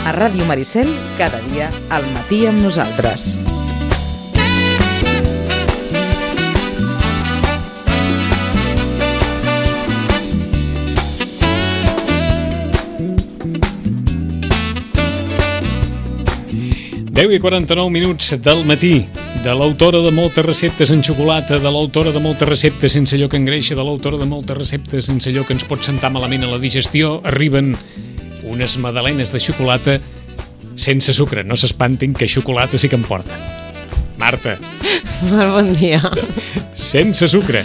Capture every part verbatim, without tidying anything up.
A Ràdio Maricel, cada dia al matí amb nosaltres. deu i quaranta-nou minuts del matí, de l'autora de moltes receptes en xocolata, de l'autora de moltes receptes sense allò que engreixa, de l'autora de moltes receptes sense allò que ens pot sentar malament a la digestió, arriben unes magdalenes de xocolata sense sucre. No s'espantin, que xocolata sí que em porten. Marta. Molt bon dia. Sense sucre.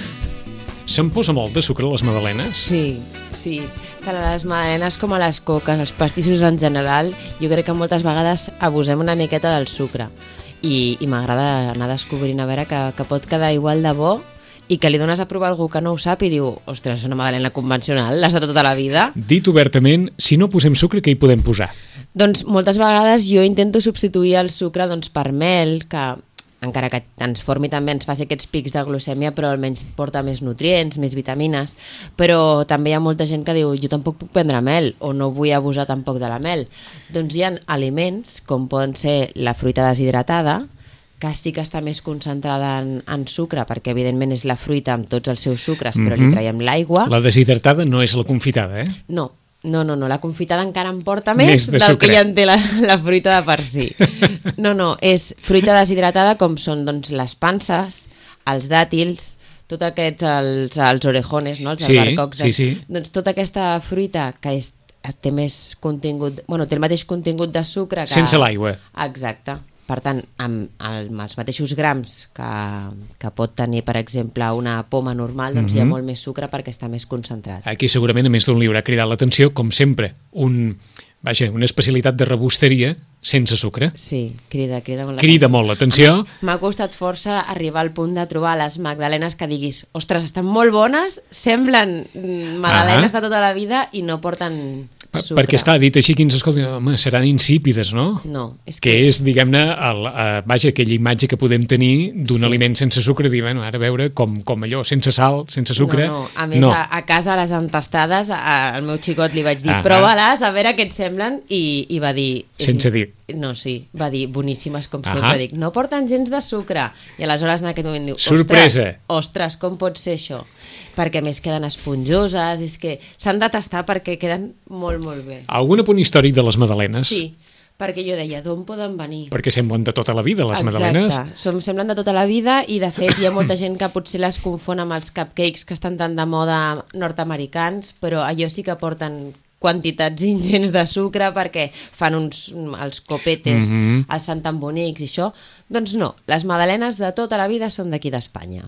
Se'n posa molt de sucre a les magdalenes? Sí, sí. Tant a les magdalenes com a les coques, els pastissos en general, jo crec que moltes vegades abusem una miqueta del sucre. I, i m'agrada anar descobrint a veure que, que pot quedar igual de bo i que li dones a provar a algú que no ho sap i diu, ostres, és una magdalena convencional, l'has de tota la vida. Dit obertament, si no posem sucre, què hi podem posar? Doncs moltes vegades jo intento substituir el sucre doncs, per mel, que encara que ens formi també, ens faci aquests pics de glucèmia, però almenys porta més nutrients, més vitamines. Però també hi ha molta gent que diu, jo tampoc puc prendre mel, o no vull abusar tampoc de la mel. Doncs hi ha aliments, com poden ser la fruita deshidratada, que sí que està més concentrada en, en sucre, perquè evidentment és la fruita amb tots els seus sucres, però mm-hmm. li traiem l'aigua. La deshidratada no és la confitada, eh? No. No, no, no, la confitada encara em porta més, més de del sucre. que ja en té la, la fruita de per si. No, no, és fruita deshidratada com són doncs, les panses, els dàtils, tot aquest, els, els orejones, no? Els sí, albercocs. Sí, sí. Doncs tota aquesta fruita que és, té més contingut, bueno, té el mateix contingut de sucre que... Sense l'aigua. Exacte. Per tant, amb, amb els mateixos grams que, que pot tenir, per exemple, una poma normal, doncs mm-hmm. hi ha molt més sucre perquè està més concentrat. Aquí segurament a més d'un li haurà cridat l'atenció, com sempre, un, vaja, una especialitat de rebosteria sense sucre. Sí, crida, crida molt l'atenció. Crida molt l'atenció. M'ha costat força arribar al punt de trobar les magdalenes que diguis, ostres, estan molt bones, semblen magdalenes ah. de tota la vida i no porten... sucre. Perquè, esclar, dit així, qui ens escolta, home, seran insípides, no? No. És que... que és, diguem-ne, el, uh, vaja, aquella imatge que podem tenir d'un sí. aliment sense sucre, dir, bueno, ara veure com, com allò, sense sal, sense sucre... No, no. A més, no. A, a casa, a les entastades, a, al meu xicot li vaig dir, ah, prova-les, a veure què et semblen, i, i va dir... Sense dir. No, sí, va dir, boníssimes, com ah. sempre dic, no porten gens de sucre. I aleshores en aquest moment diu, sorpresa. Ostres, ostres, com pot ser això? Perquè més queden esponjoses, és que s'han de tastar perquè queden molt, molt bé. Algun apunt històric de les magdalenes? Sí, perquè jo deia, d'on poden venir? Perquè semblen de tota la vida, les Exacte. Magdalenes. Exacte, Som, semblen de tota la vida i de fet hi ha molta gent que potser les confon amb els cupcakes que estan tan de moda nord-americans, però allò sí que porten quantitats ingents de sucre perquè fan uns, els copetes, mm-hmm. els fan tan bonics i això. Doncs no, les magdalenes de tota la vida són d'aquí d'Espanya.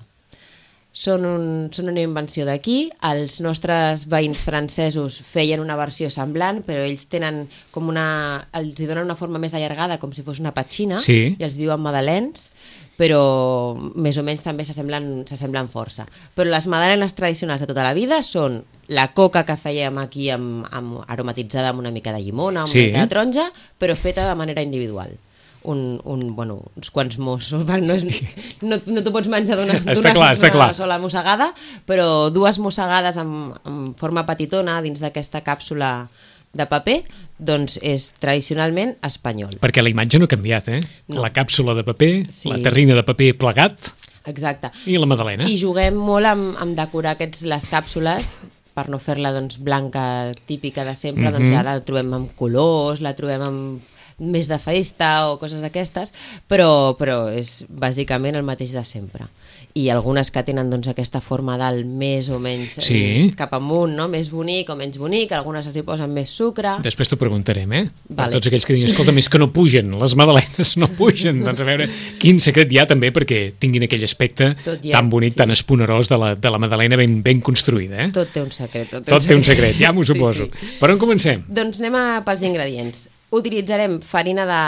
Són, un, són una invenció d'aquí, els nostres veïns francesos feien una versió semblant, però ells tenen com una... els hi donen una forma més allargada, com si fos una petxina, sí. i els diuen magdalens, però més o menys també s'assemblen, s'assemblen força. Però les magdalenes tradicionals de tota la vida són la coca que fèiem aquí amb, amb aromatitzada amb una mica de llimona, amb sí. una mica de taronja, però feta de manera individual. Un, un, bueno, uns quants mossos, no, és, no, no t'ho pots menjar d'una, d'una sola mossegada, però dues mossegades amb, amb forma petitona dins d'aquesta càpsula de paper, doncs és tradicionalment espanyol. Perquè la imatge no ha canviat, eh? No. La càpsula de paper, sí. la terrina de paper plegat. Exacte. I la magdalena. I juguem molt amb, amb decorar aquests, les càpsules, per no fer-la doncs, blanca típica de sempre, mm-hmm. doncs ara la trobem amb colors, la trobem amb més de festa o coses d'aquestes, però, però és bàsicament el mateix de sempre. I algunes que tenen doncs, aquesta forma dalt més o menys sí. eh, cap amunt, no? Més bonic o menys bonic, algunes els hi posen més sucre. Després t'ho preguntarem, eh? Vale. Per tots aquells que diuen, escolta, més que no pugen, les magdalenes no pugen. Doncs a veure, quin secret hi ha també perquè tinguin aquell aspecte ha, tan bonic, sí. tan esponerós de la, de la magdalena ben, ben construïda, eh? Tot té un secret. Tot té, tot un, té un secret, ja m'ho suposo. Sí, sí. Per on comencem? Doncs anem a, pels ingredients. Utilitzarem farina de,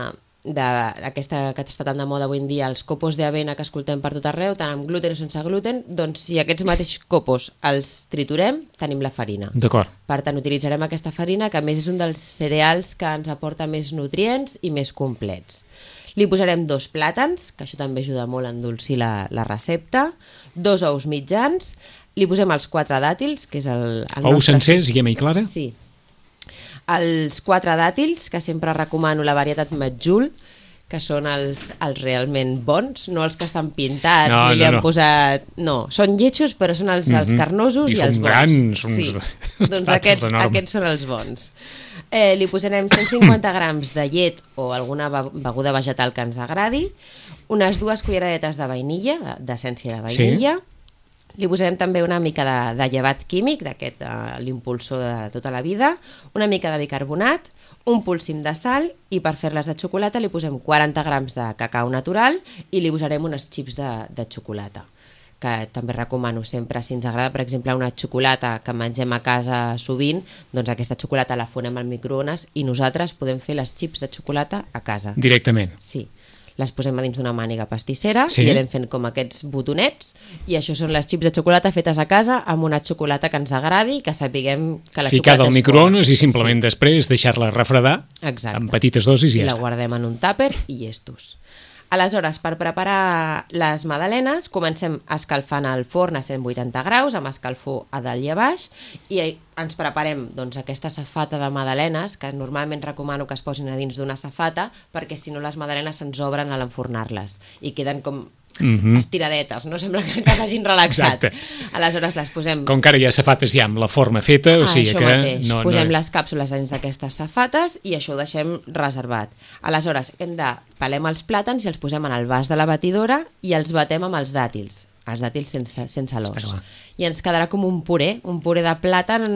de aquesta que està tan de moda avui en dia, els copos d'avena que escoltem per tot arreu, tant amb gluten o sense gluten, doncs si aquests mateixos copos els triturem, tenim la farina. D'acord. Per tant, utilitzarem aquesta farina, que a més és un dels cereals que ens aporta més nutrients i més complets. Li posarem dos plàtans, que això també ajuda molt a endolcir la, la recepta, dos ous mitjans, li posem els quatre dàtils, que és el... el Ous nostre... sencers, Gemma i Clara? Sí. Els quatre dàtils, que sempre recomano la varietat Medjool, que són els, els realment bons, no els que estan pintats, no, ni li no, han no. posat... No, són lletjos, però són els, els carnosos I i, els són bons. grans, uns sí. Doncs tàtals aquests, enormes. aquests són els bons. Eh, li posarem cent cinquanta grams de llet o alguna beguda vegetal que ens agradi, unes dues culleradetes de vainilla, d'essència de vainilla, sí. Li posarem també una mica de, de llevat químic, d'aquest, uh, l'impulsor de tota la vida, una mica de bicarbonat, un polsim de sal i per fer-les de xocolata li posem quaranta grams de cacau natural i li posarem unes xips de, de xocolata, que també recomano sempre, si ens agrada, per exemple, una xocolata que mengem a casa sovint, doncs aquesta xocolata la fonem al microones i nosaltres podem fer les xips de xocolata a casa. Directament. Sí. Les posem a dins d'una màniga pastissera sí. i anem fent com aquests botonets i això són les xips de xocolata fetes a casa amb una xocolata que ens agradi, que sapiguem que la Ficada xocolata al microones i simplement sí. després deixar-la refredar Exacte. en petites dosis i, I ja la està. guardem en un tàper i llestos. Aleshores, per preparar les magdalenes, comencem escalfant el forn a cent vuitanta graus, amb escalfor a dalt i a baix, i ens preparem doncs, aquesta safata de magdalenes, que normalment recomano que es posin a dins d'una safata, perquè si no les magdalenes se'ns obren a l'enfornar-les i queden com mm-hmm. estiradetes, no sembla que, que s'hagin relaxat. Exacte. Aleshores les posem... Com que ara hi ha safates ja amb la forma feta, o ah, sigui això que... mateix. No, Posem no... les càpsules dins d'aquestes safates i això ho deixem reservat. Aleshores, hem de pelem els plàtans i els posem en el vas de la batidora i els batem amb els dàtils, els dàtils sense, sense l'os. I ens quedarà com un puré, un puré de plàtan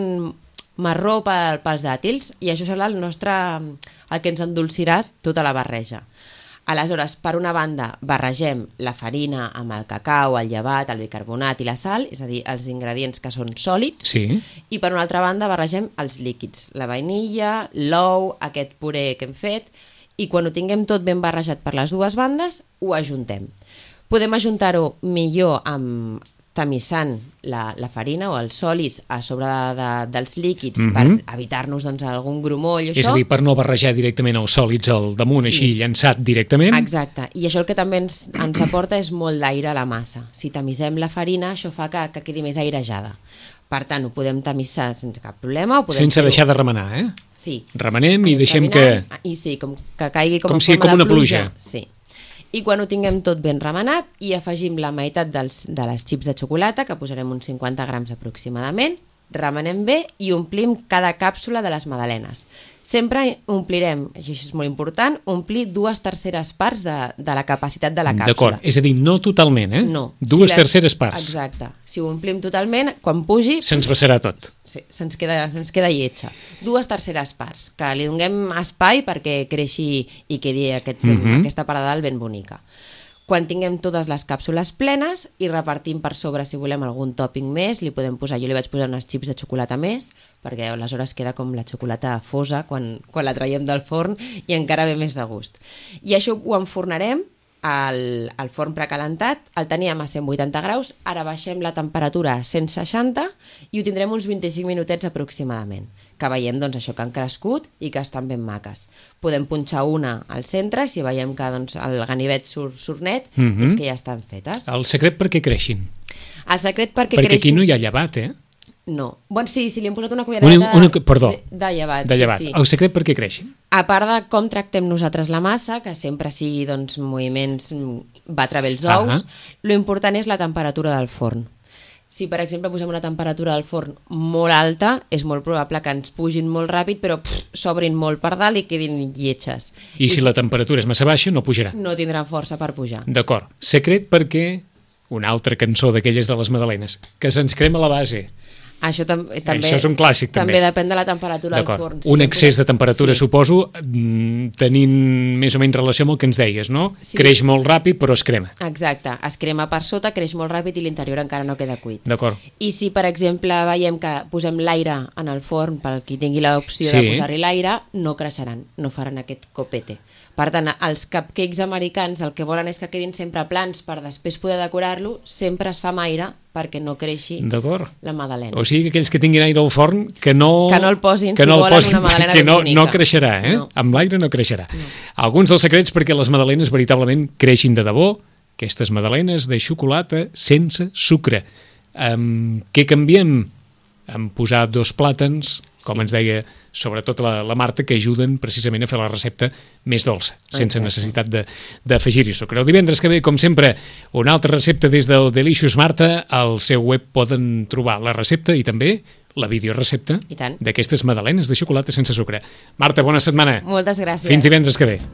marró pels dàtils i això serà el nostre, el que ens endolcirà tota la barreja. Aleshores, per una banda, barregem la farina amb el cacau, el llevat, el bicarbonat i la sal, és a dir, els ingredients que són sòlids, sí. I per una altra banda barregem els líquids, la vainilla, l'ou, aquest puré que hem fet, i quan ho tinguem tot ben barrejat per les dues bandes, ho ajuntem. Podem ajuntar-ho millor amb tamissant la, la farina o els sòlids a sobre de, dels líquids mm-hmm. per evitar-nos doncs, algun grumoll o És això. a dir, per no barrejar directament els sòlids al damunt, sí. Així llançat directament. Exacte, i això el que també ens, ens aporta és molt d'aire a la massa. Si tamissem la farina, això fa que, que quedi més airejada. Per tant, ho podem tamissar sense cap problema. Ho podem sense deixar de remenar, eh? Sí. Remenem i deixem que... I sí, com que caigui com, com si com una pluja. pluja. Sí. I quan ho tinguem tot ben remenat i afegim la meitat dels, de les xips de xocolata, que posarem uns cinquanta grams aproximadament, remenem bé i omplim cada càpsula de les magdalenes. Sempre omplirem, això és molt important, omplir dues terceres parts de, de la capacitat de la càpsula. D'acord, és a dir, no totalment, eh? No. Dues si les... terceres parts. Exacte. Si ho omplim totalment, quan pugi... Se'ns vessarà tot. Sí, se'ns queda, se'ns queda lletja. Dues terceres parts, que li donem espai perquè creixi i quedi aquest, mm-hmm. aquesta paradal ben bonica. Quan tinguem totes les càpsules plenes i repartim per sobre, si volem algun tòping més, li podem posar, jo li vaig posar unes xips de xocolata més, perquè aleshores queda com la xocolata fosa quan, quan la traiem del forn i encara ve més de gust. I això ho enfornarem al, al forn precalentat, el teníem a cent vuitanta graus, ara baixem la temperatura a cent seixanta i ho tindrem uns vint-i-cinc minutets aproximadament, que veiem doncs, això que han crescut i que estan ben maques. Podem punxar una al centre, si veiem que doncs, el ganivet surt, surt net, mm-hmm. és que ja estan fetes. El secret perquè creixin. El secret perquè, perquè creixin... aquí no hi ha llevat, eh? No. Bon, sí, si li hem posat una cullerada una, una, perdó, de, de llevat. De llevat. Sí, sí. El secret perquè creixin. A part de com tractem nosaltres la massa, que sempre sigui doncs, moviments, batre bé els ous, lo important és la temperatura del forn. Si, per exemple, posem una temperatura del forn molt alta, és molt probable que ens pugin molt ràpid, però pff, s'obrin molt per dalt i quedin lletges. I, I si, si la temperatura és massa baixa, no pujarà. No tindran força per pujar. D'acord. Secret perquè una altra cançó d'aquelles de les magdalenes, que se'ns crema la base. Això, tam també, Això és un clàssic, també. També depèn de la temperatura del forn. Si un excés de temperatura, sí. Suposo, tenint més o menys relació amb el que ens deies, no? Sí. Creix molt ràpid, però es crema. Exacte. Es crema per sota, creix molt ràpid i l'interior encara no queda cuit. D'acord. I si, per exemple, veiem que posem l'aire en el forn, pel qui tingui l'opció sí. de posar-hi l'aire, no creixeran, no faran aquest copete. Per tant, els cupcakes americans el que volen és que quedin sempre plans per després poder decorar-lo, sempre es fa amb aire perquè no creixi la magdalena. O sigui que aquells que tinguin aire al forn que no, que no el posin que si no volen posin, una magdalena que no, bonica. No creixerà, eh? No. Amb l'aire no creixerà. No. Alguns dels secrets perquè les magdalenes veritablement creixin de debò, aquestes magdalenes de xocolata sense sucre. Um, què canviem en posar dos plàtans, com Sí. ens deia sobretot la, la Marta, que ajuden precisament a fer la recepta més dolça, sense Exacte. necessitat de- d'afegir-hi sucre. El divendres que ve, com sempre, una altra recepta des del Delicious Marta. Al seu web poden trobar la recepta i també la videorecepta I tant. d'aquestes magdalenes de xocolata sense sucre. Marta, bona setmana. Moltes gràcies. Fins divendres que ve.